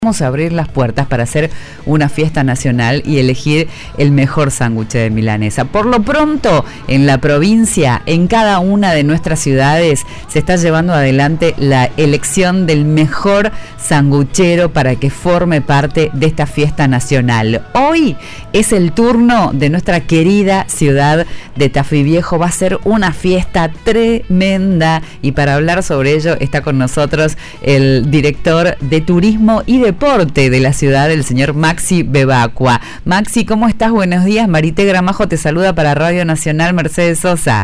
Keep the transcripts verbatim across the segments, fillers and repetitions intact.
Vamos a abrir las puertas para hacer una fiesta nacional y elegir el mejor sándwich de milanesa. Por lo pronto, en la provincia, en cada una de nuestras ciudades, se está llevando adelante la elección del mejor sanguchero para que forme parte de esta fiesta nacional. Hoy es el turno de nuestra querida ciudad de Tafí Viejo. Va a ser una fiesta tremenda y para hablar sobre ello está con nosotros el director de Turismo y de Deporte de la ciudad, el señor Maxi Bebacua. Maxi, ¿cómo estás? Buenos días. Marité Gramajo te saluda para Radio Nacional. Mercedes Sosa.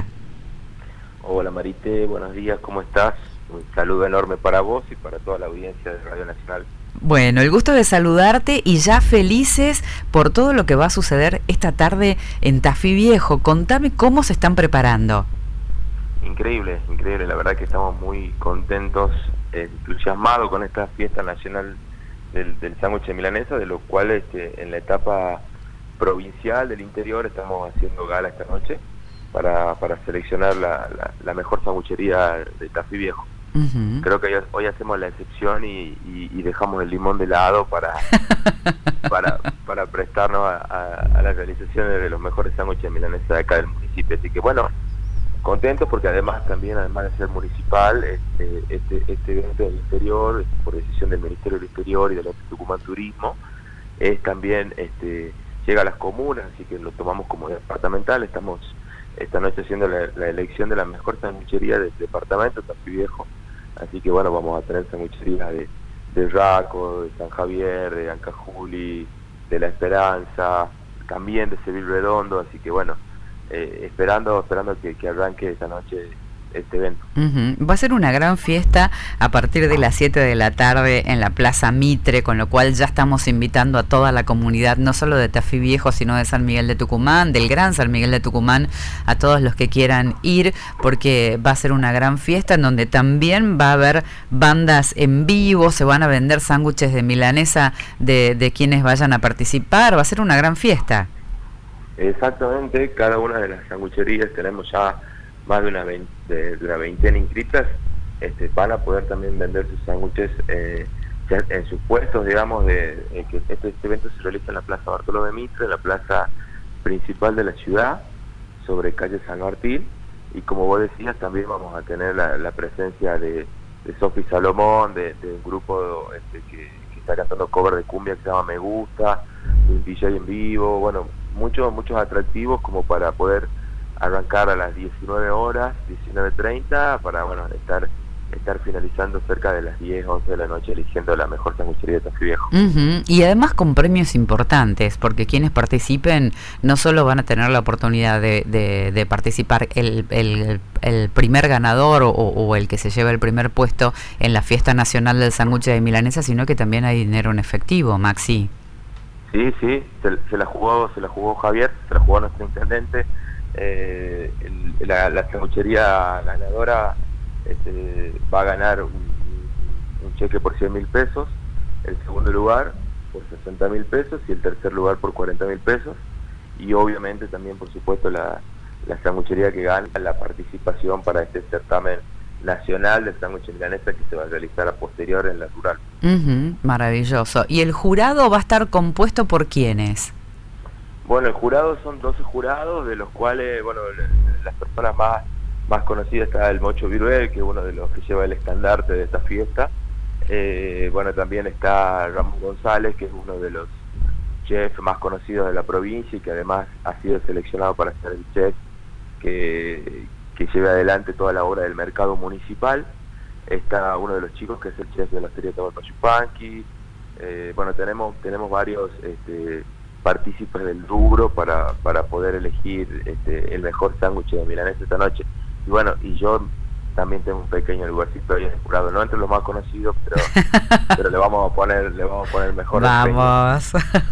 Hola Marité, buenos días, ¿cómo estás? Un saludo enorme para vos y para toda la audiencia de Radio Nacional. Bueno, el gusto de saludarte y ya felices por todo lo que va a suceder esta tarde en Tafí Viejo. Contame cómo se están preparando. Increíble, increíble, la verdad que estamos muy contentos, eh, entusiasmados con esta fiesta nacional del, del sándwich de milanesa, de lo cual este, en la etapa provincial del interior estamos haciendo gala esta noche para, para seleccionar la, la, la mejor sanguchería de Tafí Viejo. Uh-huh. Creo que hoy, hoy hacemos la excepción y, y, y dejamos el limón de lado para, para, para prestarnos a, a, a la realización de los mejores sándwiches de milanesa de acá del municipio. Así que bueno, contentos porque además también, además de ser municipal, este, este, este evento del interior, por decisión del Ministerio del Interior y de la Tucumán Turismo, es también este, llega a las comunas, así que lo tomamos como departamental. Estamos esta noche haciendo la, la elección de la mejor sanguchería del departamento Tafí Viejo, así que bueno, vamos a tener sangucherías de, de Raco, de San Javier, de Ancajuli, de La Esperanza, también de Seville Redondo, así que bueno, Eh, esperando esperando que, que arranque esta noche este evento. Uh-huh. Va a ser una gran fiesta a partir de las siete de la tarde en la Plaza Mitre, con lo cual ya estamos invitando a toda la comunidad, no solo de Tafí Viejo, sino de San Miguel de Tucumán, del Gran San Miguel de Tucumán, a todos los que quieran ir, porque va a ser una gran fiesta en donde también va a haber bandas en vivo, se van a vender sándwiches de milanesa de, de quienes vayan a participar, va a ser una gran fiesta. Exactamente, cada una de las sangucherías, tenemos ya más de una, veinte, de, de una veintena inscritas, este, van a poder también vender sus sándwiches eh, en sus puestos, digamos, de, de que este, este evento se realiza en la Plaza Bartolomé Mitre, en la plaza principal de la ciudad, sobre calle San Martín, y como vos decías, también vamos a tener la, la presencia de, de Sofi Salomón, de, de un grupo este, que, que está cantando cover de cumbia que se llama Me Gusta, un D J en vivo, bueno, muchos muchos atractivos como para poder arrancar a las diecinueve horas, diecinueve treinta, para bueno estar estar finalizando cerca de las diez, once de la noche eligiendo la mejor sanguchería de Tafí Viejo. Uh-huh. Y además con premios importantes, porque quienes participen no solo van a tener la oportunidad de, de, de participar el, el, el primer ganador o, o el que se lleva el primer puesto en la fiesta nacional del sándwich de milanesa, sino que también hay dinero en efectivo, Maxi. Sí, sí, se, se la jugó, se la jugó Javier, se la jugó nuestro intendente. Eh, el, la, la sanguchería ganadora este, va a ganar un, un cheque por cien mil pesos, el segundo lugar por sesenta mil pesos y el tercer lugar por cuarenta mil pesos. Y obviamente también, por supuesto, la, la sanguchería que gana la participación para este certamen nacional del sándwich milanesa que se va a realizar a posterior en la rural. Uh-huh, maravilloso. ¿Y el jurado va a estar compuesto por quiénes? Bueno, el jurado son doce jurados, de los cuales, bueno, las personas más, más conocidas está el Mocho Viruel, que es uno de los que lleva el estandarte de esta fiesta. Eh, bueno, también está Ramón González, que es uno de los chefs más conocidos de la provincia y que además ha sido seleccionado para ser el chef que que lleve adelante toda la obra del mercado municipal. Está uno de los chicos que es el chef de la Hostería Atahualpa Yupanqui. Eh, bueno, tenemos tenemos varios este, partícipes del rubro para, para poder elegir este, el mejor sándwich de milanesa esta noche. Y bueno, y yo también tengo un pequeño lugarcito ahí en el jurado, no entre los más conocidos, pero pero le vamos a poner le vamos a poner el mejor. Vamos.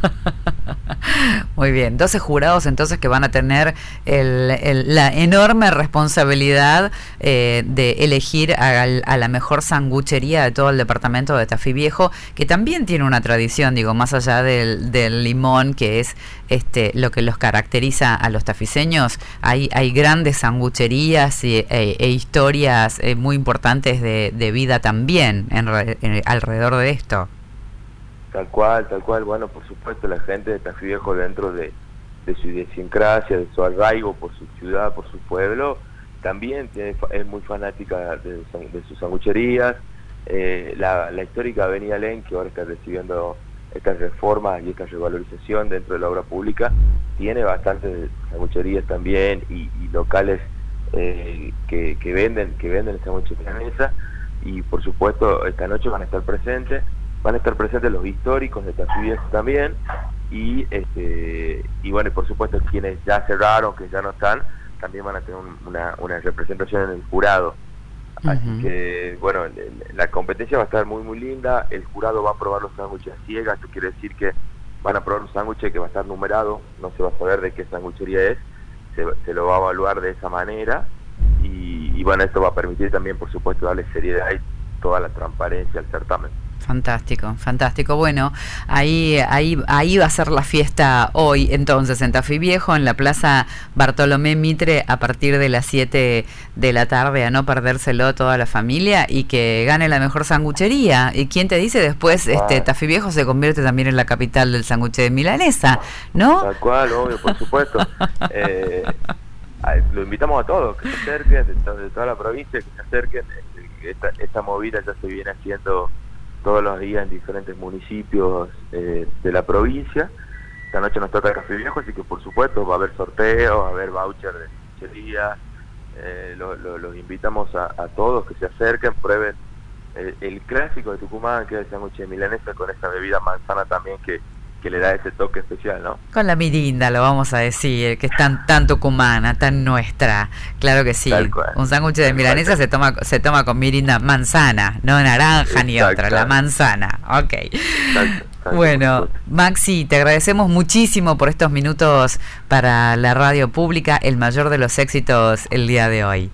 Muy bien, doce jurados entonces que van a tener el, el, la enorme responsabilidad eh, de elegir a, a la mejor sanguchería de todo el departamento de Tafí Viejo, que también tiene una tradición, digo, más allá del, del limón, que es este lo que los caracteriza a los tafiseños. Hay, hay grandes sangucherías y, e, e historias eh, muy importantes de, de vida también en, en, alrededor de esto. Tal cual, tal cual. Bueno, por supuesto, la gente de Tafí Viejo, dentro de, de su idiosincrasia, de su arraigo por su ciudad, por su pueblo, también tiene, es muy fanática de, de sus sangucherías. Eh, la, la histórica Avenida Len, que ahora está recibiendo estas reformas y esta revalorización dentro de la obra pública, tiene bastantes sangucherías también y, y locales eh, que, que venden que venden sándwiches milanesa. Y por supuesto esta noche van a estar presentes van a estar presentes los históricos de Tafí Viejo también, y este y bueno, y por supuesto quienes ya cerraron, que ya no están, también van a tener un, una, una representación en el jurado. Así uh-huh. que, bueno, la competencia va a estar muy, muy linda. El jurado va a probar los sándwiches a ciegas. Esto quiere decir que van a probar un sándwich que va a estar numerado. No se va a saber de qué sándwichería es. Se, se lo va a evaluar de esa manera. Y, y, bueno, esto va a permitir también, por supuesto, darle seriedad y toda la transparencia al certamen. Fantástico, fantástico. Bueno, ahí, ahí, ahí va a ser la fiesta hoy, entonces, en Tafí Viejo, en la Plaza Bartolomé Mitre, a partir de las siete de la tarde, a no perdérselo toda la familia, y que gane la mejor sanguchería. ¿Y quién te dice después, este Tafí Viejo se convierte también en la capital del sándwich de milanesa, ¿no? Tal cual, obvio, por supuesto. eh, lo invitamos a todos, que se acerquen, de, to de toda la provincia, que se acerquen. Esta, esta movida ya se viene haciendo todos los días en diferentes municipios eh, de la provincia. Esta noche nos toca Tafí Viejo, así que por supuesto va a haber sorteos, va a haber voucher de sanguchería. Eh, lo, lo, los invitamos a, a todos que se acerquen, prueben el, el clásico de Tucumán, que es el sándwich de milanesa, con esta bebida manzana también que, que le da ese toque especial, ¿no? Con la mirinda, lo vamos a decir, que es tan, tan tucumana, tan nuestra. Claro que sí. Un sándwich de milanesa se toma se toma con mirinda manzana, no naranja ni otra, la manzana. Ok. Exacto, exacto. Bueno, Maxi, te agradecemos muchísimo por estos minutos para la radio pública, el mayor de los éxitos el día de hoy.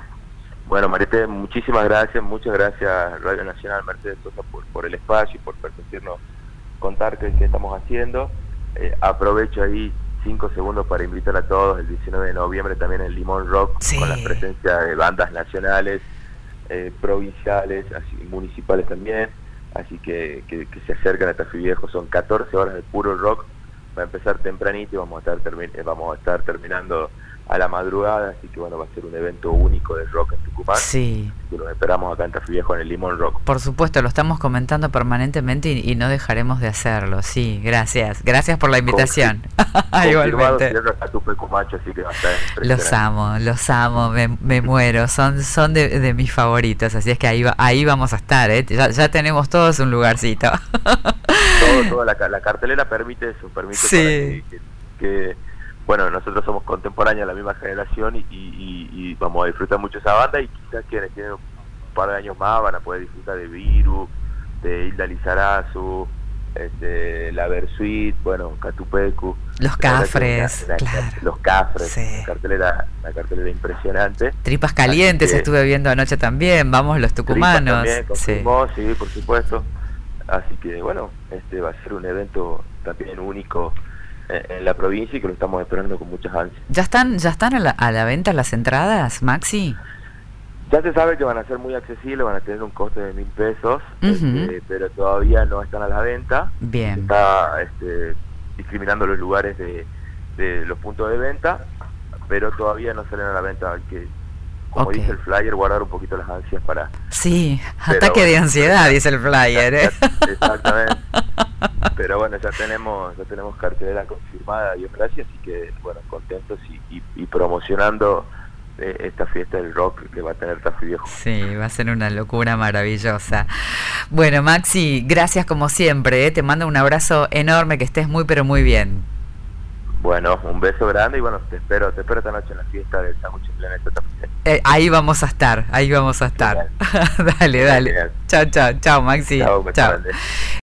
Bueno, Mariette, muchísimas gracias, muchas gracias Radio Nacional Mercedes Sosa por, por el espacio y por permitirnos contar qué, qué estamos haciendo. Eh, aprovecho ahí cinco segundos para invitar a todos el diecinueve de noviembre también en Limón Rock, sí, con la presencia de bandas nacionales, eh, provinciales, así, municipales también, así que, que, que se acercan a Tafí Viejo. Son catorce horas de puro rock, va a empezar tempranito y vamos a estar, termi vamos a estar terminando a la madrugada, así que bueno, va a ser un evento único de rock en Tucumán. Sí. Así que los esperamos acá en Tafí Viejo en el Limón Rock. Por supuesto, lo estamos comentando permanentemente y, y no dejaremos de hacerlo. Sí, gracias. Gracias por la invitación. Igualmente. Macho, así que va a estar los amo, los amo, me, me muero. Son son de, de mis favoritos, así es que ahí va, ahí vamos a estar, ¿eh? Ya, ya tenemos todos un lugarcito. Todo, toda la, la cartelera permite eso, permite sí. que, que, que bueno, nosotros somos contemporáneos, la misma generación, y, y, y vamos a disfrutar mucho esa banda, y quizás quienes tienen un par de años más van a poder disfrutar de Viru, de Hilda Lizarazu, este, la Versuit, bueno, Catupecu, los Cafres, la, la, claro. los Cafres, sí. la cartelera, la cartelera impresionante. Tripas Calientes que, estuve viendo anoche también, vamos los tucumanos. También, confirmó, sí. sí, por supuesto. Así que bueno, este va a ser un evento también único en la provincia y que lo estamos esperando con muchas ansias. ¿Ya están ya están a la, a la venta las entradas, Maxi? Ya se sabe que van a ser muy accesibles, van a tener un coste de mil pesos, uh-huh. este, pero todavía no están a la venta. Bien. Se está este, discriminando los lugares de, de los puntos de venta, pero todavía no salen a la venta. Hay que, como okay. dice el flyer, guardar un poquito las ansias para... Sí, ataque bueno, de ansiedad, dice el flyer. Ya, ¿eh? ya, exactamente. Pero bueno, ya tenemos ya tenemos cartelera confirmada, Dios gracias, así que bueno, contentos y, y, y promocionando eh, esta fiesta del rock que va a tener Tafí Viejo. Sí, va a ser una locura maravillosa. Bueno, Maxi, gracias como siempre, ¿eh? Te mando un abrazo enorme, que estés muy pero muy bien. Bueno, un beso grande y bueno, te espero, te espero esta noche en la fiesta del sándwich en Planeta también. Eh, ahí vamos a estar, ahí vamos a estar. dale, dale. Chao, chao, chao, Maxi. Chao, chao.